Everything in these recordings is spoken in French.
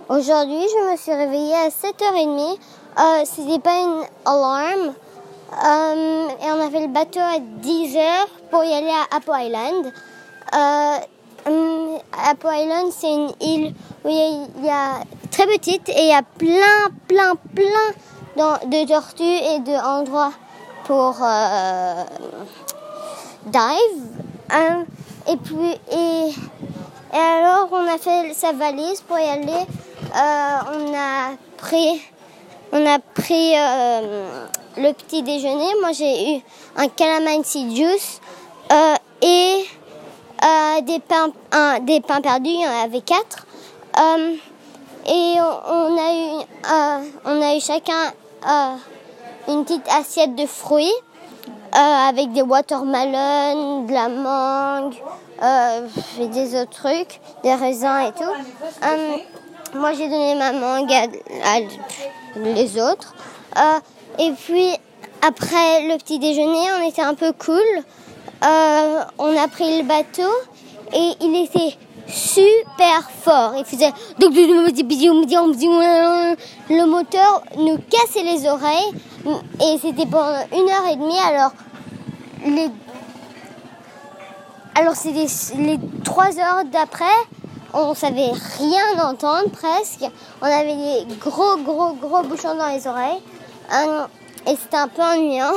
Aujourd'hui, je me suis réveillée à 7h30. C'était pas une alarme. Et on a fait le bateau à 10h pour y aller à Apo Island. Apo Island, c'est une île où il y a très petite et il y a plein de tortues et d'endroits pour dive. Et alors, on a fait sa valise pour y aller. On a pris le petit déjeuner. Moi, j'ai eu un calamansi juice et des pains perdus. Il y en avait 4. Et on a eu chacun une petite assiette de fruits avec des watermelons, de la mangue, et des autres trucs, des raisins et tout. Moi, j'ai donné ma mangue à les autres. Et puis, après le petit déjeuner, on était un peu cool. On a pris le bateau et il était super fort. Il faisait... Le moteur nous cassait les oreilles et c'était pendant 1h30. Alors c'était les 3 heures d'après, on savait rien entendre presque. On avait des gros bouchons dans les oreilles. Et c'était un peu ennuyant.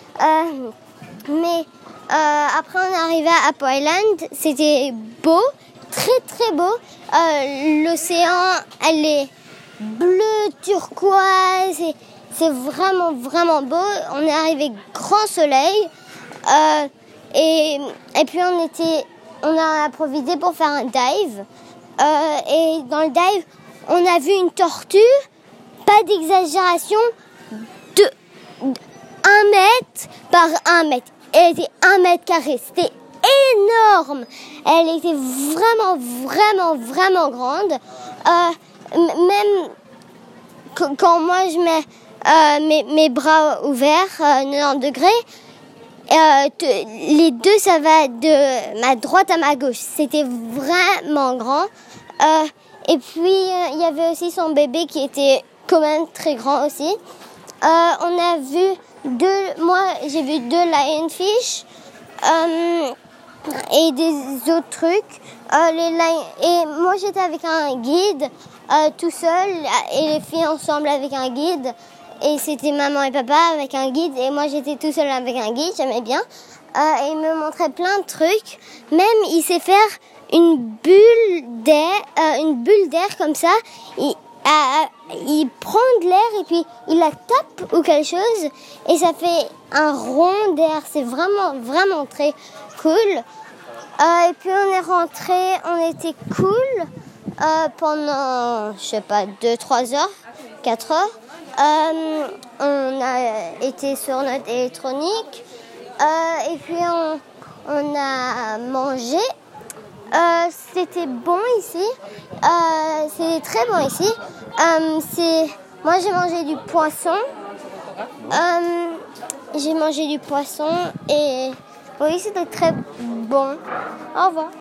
Mais après on est arrivé à Apo Island. C'était beau, très beau. L'océan, elle est bleue, turquoise. C'est vraiment beau. On est arrivé grand soleil. Et puis on a profité pour faire un dive. Et dans le dive, on a vu une tortue, pas d'exagération, de 1 mètre par 1 mètre. Elle était 1 mètre carré. C'était énorme. Elle était vraiment grande. Même quand moi je mets mes bras ouverts, 90 degrés, les deux, ça va de ma droite à ma gauche. C'était vraiment grand. Et puis, il y avait aussi son bébé qui était quand même très grand aussi. On a vu moi, j'ai vu 2 lionfish et des autres trucs. Et moi, j'étais avec un guide tout seul et les filles ensemble avec un guide. Et c'était maman et papa avec un guide. Et moi, j'étais tout seul avec un guide. J'aimais bien. Et il me montrait plein de trucs. Même, il sait faire une bulle d'air comme ça. Il prend de l'air et puis il la tape ou quelque chose. Et ça fait un rond d'air. C'est vraiment très cool. Et puis, on est rentré. On était cool pendant, je sais pas, 2-3 heures, 4 heures. On a été sur notre électronique et puis on a mangé. C'était bon ici. C'était très bon ici. Moi j'ai mangé du poisson. Et oui, c'était très bon. Au revoir.